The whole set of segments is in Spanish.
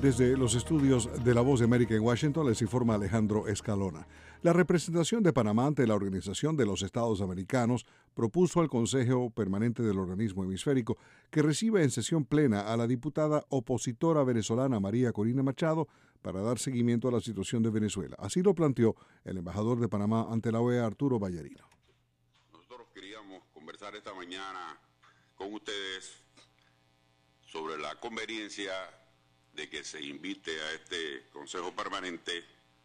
Desde los estudios de La Voz de América en Washington les informa Alejandro Escalona. La representación de Panamá ante la Organización de los Estados Americanos propuso al Consejo Permanente del Organismo Hemisférico que reciba en sesión plena a la diputada opositora venezolana María Corina Machado para dar seguimiento a la situación de Venezuela. Así lo planteó el embajador de Panamá ante la OEA, Arturo Ballarino. Nosotros queríamos conversar esta mañana con ustedes sobre la conveniencia de que se invite a este Consejo Permanente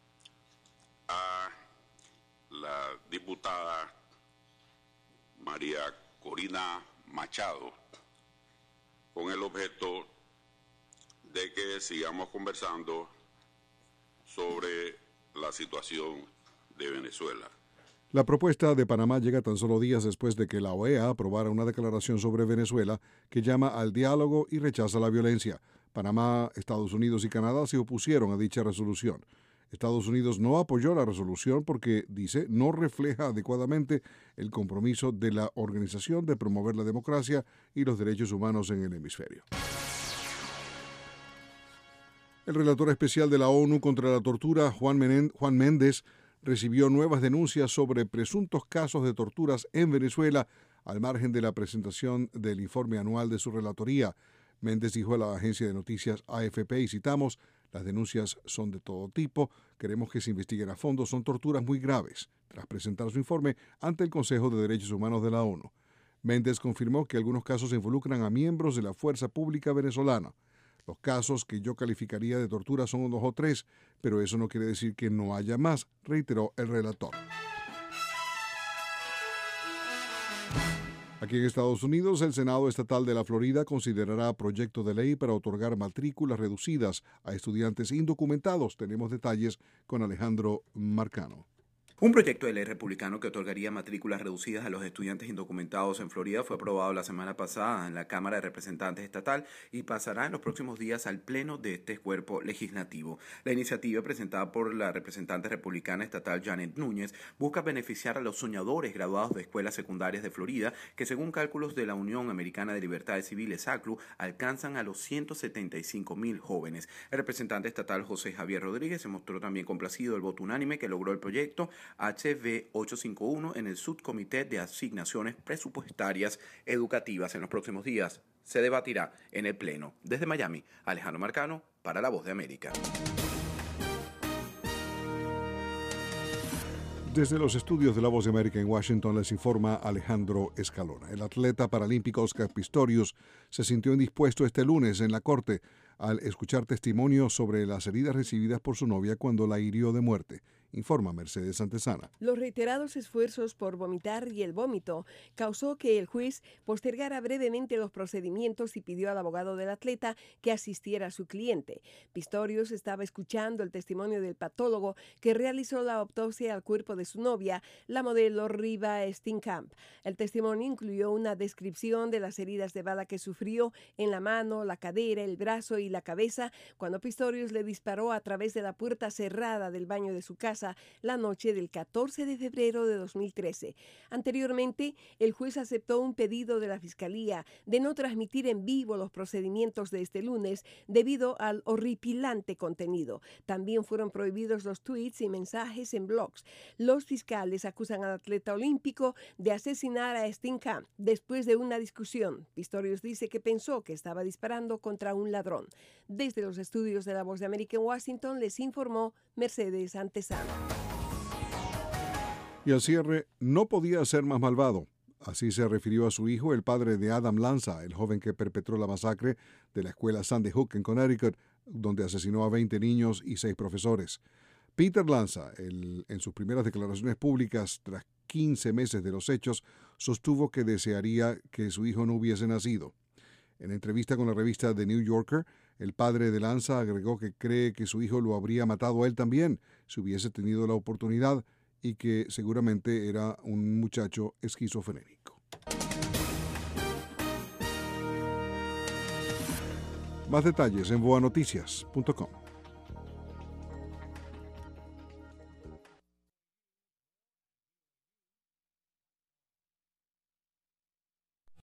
a la diputada María Corina Machado con el objeto de que sigamos conversando sobre la situación de Venezuela. La propuesta de Panamá llega tan solo días después de que la OEA aprobara una declaración sobre Venezuela que llama al diálogo y rechaza la violencia. Panamá, Estados Unidos y Canadá se opusieron a dicha resolución. Estados Unidos no apoyó la resolución porque, dice, no refleja adecuadamente el compromiso de la organización de promover la democracia y los derechos humanos en el hemisferio. El relator especial de la ONU contra la tortura, Juan Méndez, recibió nuevas denuncias sobre presuntos casos de torturas en Venezuela al margen de la presentación del informe anual de su relatoría. Méndez dijo a la agencia de noticias AFP, y citamos, las denuncias son de todo tipo, queremos que se investiguen a fondo, son torturas muy graves, tras presentar su informe ante el Consejo de Derechos Humanos de la ONU. Méndez confirmó que algunos casos involucran a miembros de la fuerza pública venezolana. Los casos que yo calificaría de tortura son 2 o 3, pero eso no quiere decir que no haya más, reiteró el relator. Aquí en Estados Unidos, el Senado Estatal de la Florida considerará proyecto de ley para otorgar matrículas reducidas a estudiantes indocumentados. Tenemos detalles con Alejandro Marcano. Un proyecto de ley republicano que otorgaría matrículas reducidas a los estudiantes indocumentados en Florida fue aprobado la semana pasada en la Cámara de Representantes estatal y pasará en los próximos días al pleno de este cuerpo legislativo. La iniciativa, presentada por la representante republicana estatal Janet Núñez, busca beneficiar a los soñadores graduados de escuelas secundarias de Florida, que según cálculos de la Unión Americana de Libertades Civiles, ACLU, alcanzan a los 175,000 jóvenes. El representante estatal José Javier Rodríguez se mostró también complacido del voto unánime que logró el proyecto HB 851 en el Subcomité de Asignaciones Presupuestarias Educativas. En los próximos días se debatirá en el Pleno. Desde Miami, Alejandro Marcano para La Voz de América. Desde los estudios de La Voz de América en Washington les informa Alejandro Escalona. El atleta paralímpico Oscar Pistorius se sintió indispuesto este lunes en la corte al escuchar testimonios sobre las heridas recibidas por su novia cuando la hirió de muerte. Informa Mercedes Santesana. Los reiterados esfuerzos por vomitar y el vómito causó que el juez postergara brevemente los procedimientos y pidió al abogado del atleta que asistiera a su cliente. Pistorius estaba escuchando el testimonio del patólogo que realizó la autopsia al cuerpo de su novia, la modelo Riva Steenkamp. El testimonio incluyó una descripción de las heridas de bala que sufrió en la mano, la cadera, el brazo y la cabeza cuando Pistorius le disparó a través de la puerta cerrada del baño de su casa la noche del 14 de febrero de 2013. Anteriormente, el juez aceptó un pedido de la Fiscalía de no transmitir en vivo los procedimientos de este lunes debido al horripilante contenido. También fueron prohibidos los tweets y mensajes en blogs. Los fiscales acusan al atleta olímpico de asesinar a Steenkamp después de una discusión. Pistorius dice que pensó que estaba disparando contra un ladrón. Desde los estudios de La Voz de América en Washington les informó Mercedes Santesana. Y al cierre, no podía ser más malvado. Así se refirió a su hijo, el padre de Adam Lanza, el joven que perpetró la masacre de la escuela Sandy Hook en Connecticut, donde asesinó a 20 niños y 6 profesores. Peter Lanza, en sus primeras declaraciones públicas tras 15 meses de los hechos, sostuvo que desearía que su hijo no hubiese nacido. En entrevista con la revista The New Yorker, el padre de Lanza agregó que cree que su hijo lo habría matado a él también si hubiese tenido la oportunidad y que seguramente era un muchacho esquizofrénico. Más detalles en boanoticias.com.